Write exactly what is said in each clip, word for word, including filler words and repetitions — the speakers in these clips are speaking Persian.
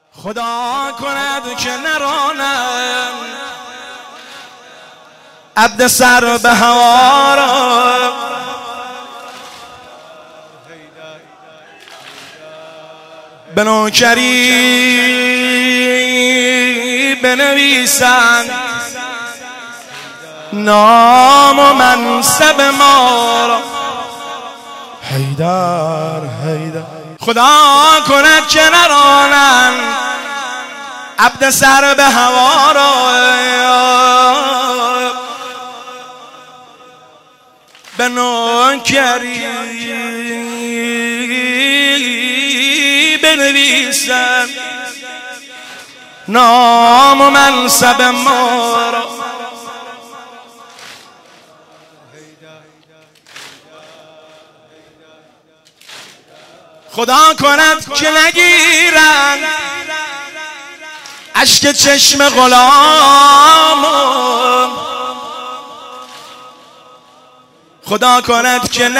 خدا کند که نرانم عبد سر به هوا را، به نوکری بنویسند نام و منصب ما را. حیدر حیدر خدا کند که نرانم عبد سر به هوا را، به نوکری بنویسم نام و منصب ما را. خدا کند که نگیرند اشک چشم غلام، خدا کند که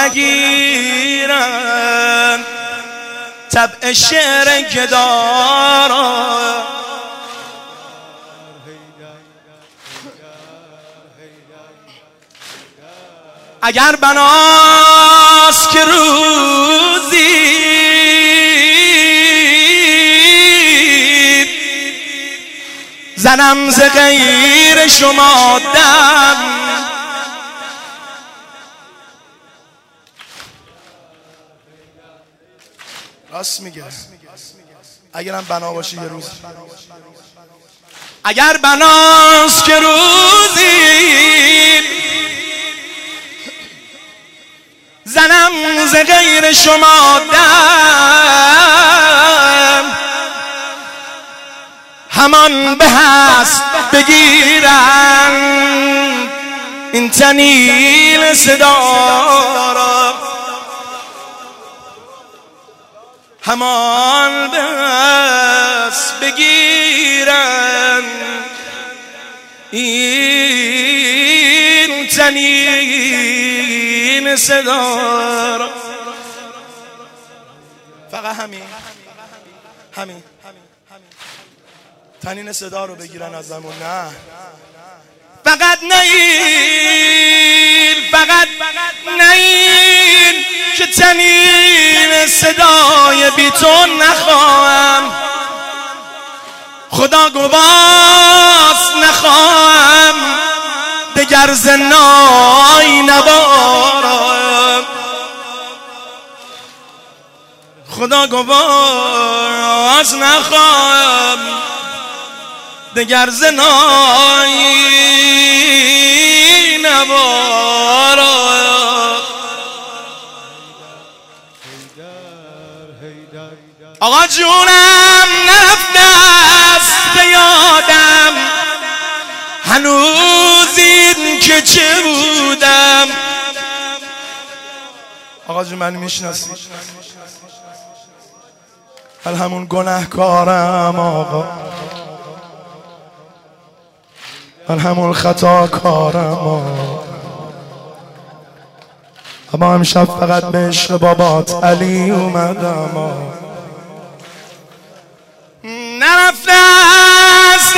نگیرند طبع شعر گدارا. اگر بناست که روزی زنم ز غیر شما دم، راست میگه اگرم بنا باشه یه روز، اگر بناست که روزی زنم ز غیر شما دم، همان به هست بگیرن این تنین صدا را، همان به هست بگیرن این تنین صدا را. فقط همین همین تنین صدا رو بگیرن ازمون، نه فقط نیل، فقط نیل که تنین صدای بی تو نخواهم، خدا گواست نخواهم دگر زنای نبارم، خدا گواست نخواهم دگر زنایی نبارم. آقا جونم نرفته است یادم هنوز این که چه بودم. آقا جون من میشناسی؟ من همون گناهکارم آقا، من همون خطا کارم، اما امشب فقط به عشق بابات علی اومدم. نرفته است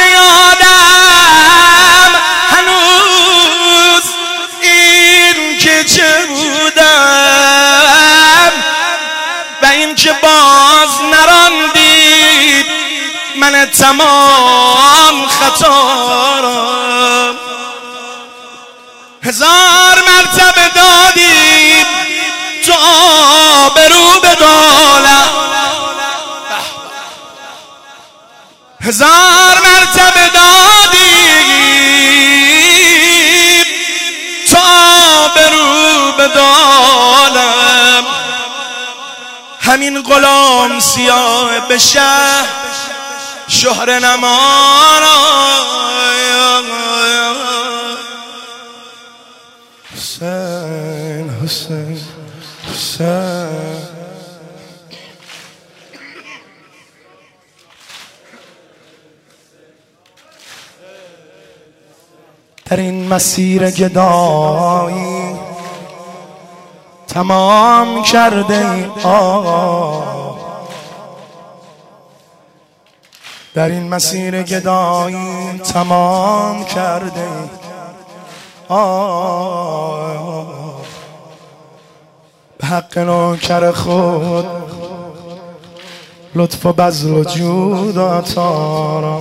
یادم هنوز این که چه بودم و این که باز نراندی من تمام خطا را. هزار مرتبه دادی تو آبرو به دولت، هزار مرتبه دادی تو آبرو به دولت، همین غلام سیاه به شهر شهر نمانا. حسین حسین حسین در این مسیر گدایی تمام کرده ای آقا، در این مسیر گدایی تمام کرده آه به حق نوکر خود لطف و بذل و جود و عطا را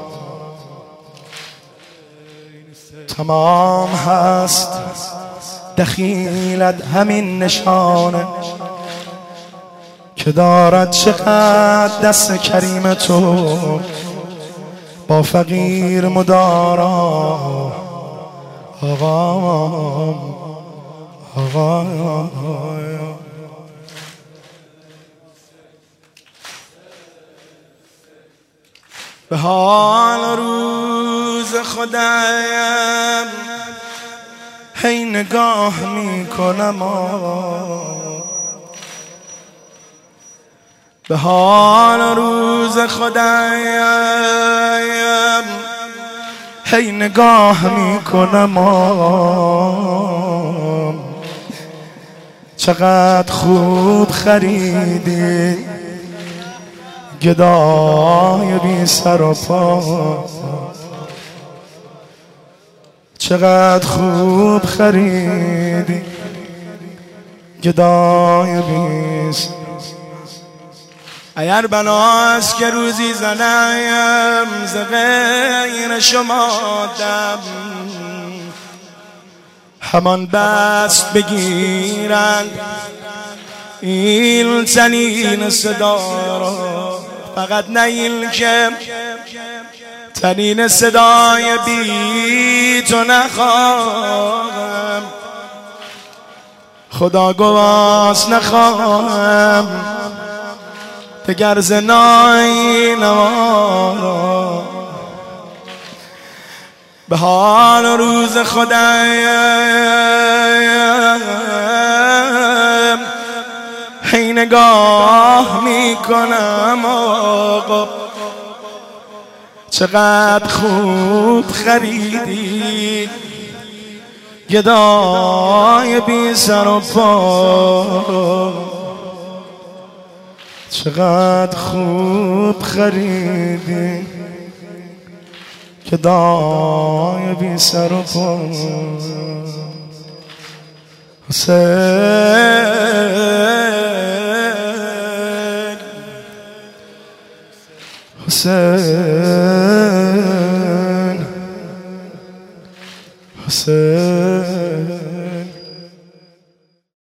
تمام هست دخیلت همین نشانه که دارد چقدر دست کریم تو با فقیر مدارا آقا آقا به حال روز خودم هی نگاه میکنم به حال روز خودم هی نگاه میکنم چقدر خوب خریدی گدای بی سر و پا چقدر خوب خریدی گدای بی سر. اگر بناست که روزی زنم ز غیر شما دم همان بست بگیرند این تنین صدا را فقط نیل که تنین صدای بی تو نخواهم خدا گواست نخواهم دگر زنای نوارا به حال روز خودم هی نگاه میکنم آقا چقدر خوب خریدی گدای بی سر و پا چقدر خوب خریدی گدای بی سر و پا حسین